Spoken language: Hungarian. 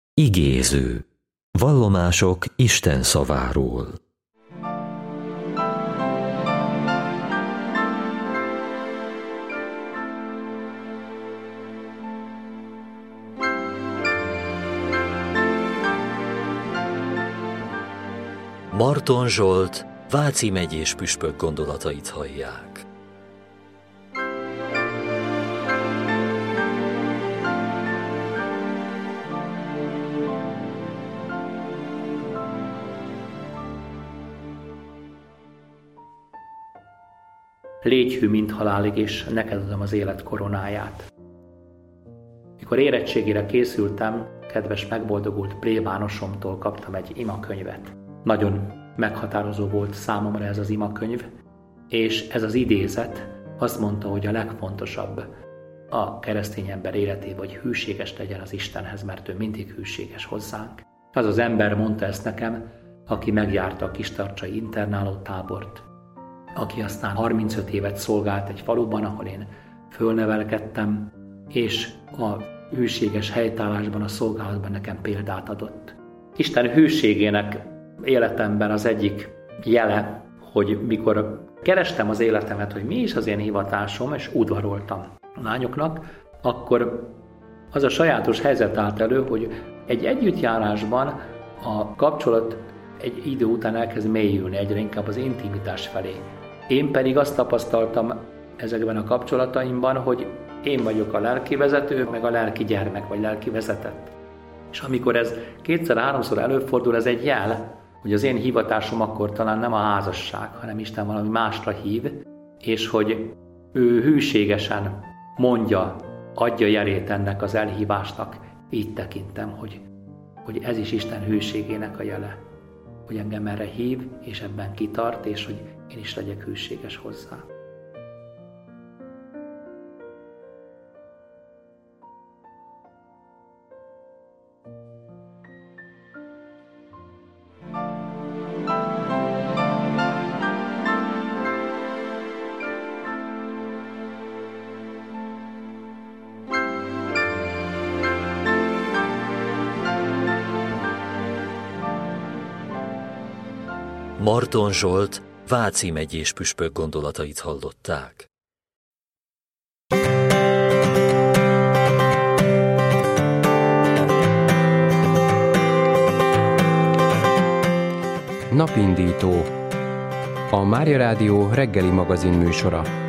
Igéző. Vallomások Isten szaváról. Marton Zsolt, Váci megyés püspök gondolatait hallják. Légy hű, mint halálig, és neked adom az élet koronáját. Mikor érettségére készültem, kedves megboldogult plébánosomtól kaptam egy imakönyvet. Nagyon meghatározó volt számomra ez az imakönyv, és ez az idézet azt mondta, hogy a legfontosabb a keresztény ember életében, hogy hűséges legyen az Istenhez, mert ő mindig hűséges hozzánk. Az az ember mondta ezt nekem, aki megjárta a kistarcsai internálótábort, aki aztán 35 évet szolgált egy faluban, ahol én fölnevelkedtem, és a hűséges helytállásban, a szolgálatban nekem példát adott. Isten hűségének életemben az egyik jele, hogy mikor kerestem az életemet, hogy mi is az én hivatásom, és udvaroltam a lányoknak, akkor az a sajátos helyzet állt elő, hogy egy együttjárásban a kapcsolat egy idő után elkezd mélyülni, egyre inkább az intimitás felé. Én pedig azt tapasztaltam ezekben a kapcsolataimban, hogy én vagyok a lelki vezető, meg a lelki gyermek, vagy lelki vezetett. És amikor ez kétszer-háromszor előfordul, ez egy jel, hogy az én hivatásom akkor talán nem a házasság, hanem Isten valami másra hív, és hogy ő hűségesen mondja, adja jelét ennek az elhívásnak. Így tekintem, hogy ez is Isten hűségének a jele. Hogy engem erre hív, és ebben kitart, és hogy én is legyek hűséges hozzá. Marton Zsolt, Váci megyés püspök gondolatait hallották. Napindító. A Mária Rádió reggeli magazin műsora.